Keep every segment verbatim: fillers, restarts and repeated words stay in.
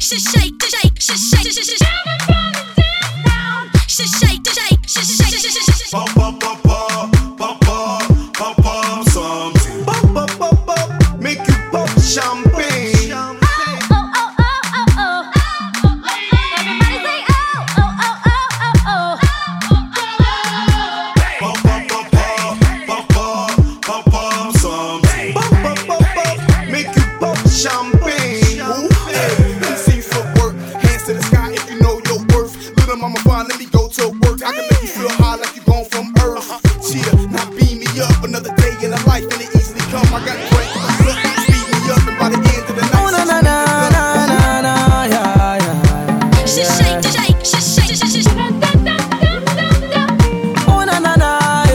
shake, shake, shake, shake, shake, shake, shake, shake, shake, shake, shake, pop, pop, pop, pop, pop, pop, pop, pop, something. Pop, pop, pop, pop, make you pop champagne. Champagne. Hey, let me see footwork. Hands to the sky if you know your worth. Little mama fine, let me go to work. I can make you feel high like you gone from earth. Cheetah, now beam me up. Another day in a life and it easily come. I got great look, speed me up and by the end of the night. Oh na na na na na na, yeah yeah. shake, shake, shake, shake, shake, shake. Oh na na na,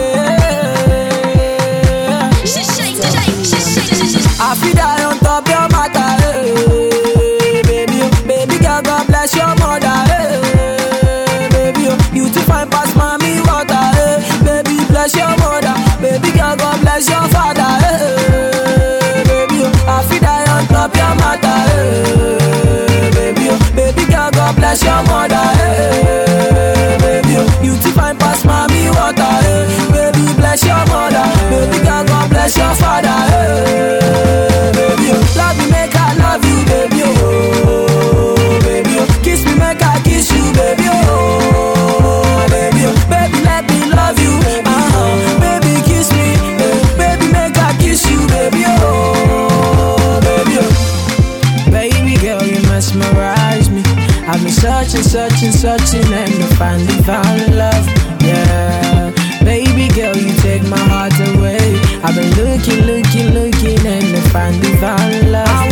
yeah. Shake, shake, shake, shake, shake, shake. I feel that on top your matter, hey, baby, oh, baby girl, God bless your mother, hey, baby, oh, you too fine pass mommy water, hey, baby, bless your mother, baby girl, God bless your father, hey, baby, oh, I feel that on top your matter, hey, baby, oh, baby girl, God bless your mother, hey, baby, oh, you too fine pass mommy water, hey, baby, bless your mother, baby girl, God bless your father, hey. Love me, make I love you, baby, oh, baby, oh. Kiss me, make I kiss you, baby, oh, baby, oh. Baby, let me love you, uh-huh. Baby, kiss me, eh. Baby, make I kiss you, baby, oh, baby, oh. Baby girl, you mesmerize me. I've been searching, searching, searching, and to find divine love, yeah. Baby girl, you take my heart away. I've been looking, looking, looking, and to find divine love.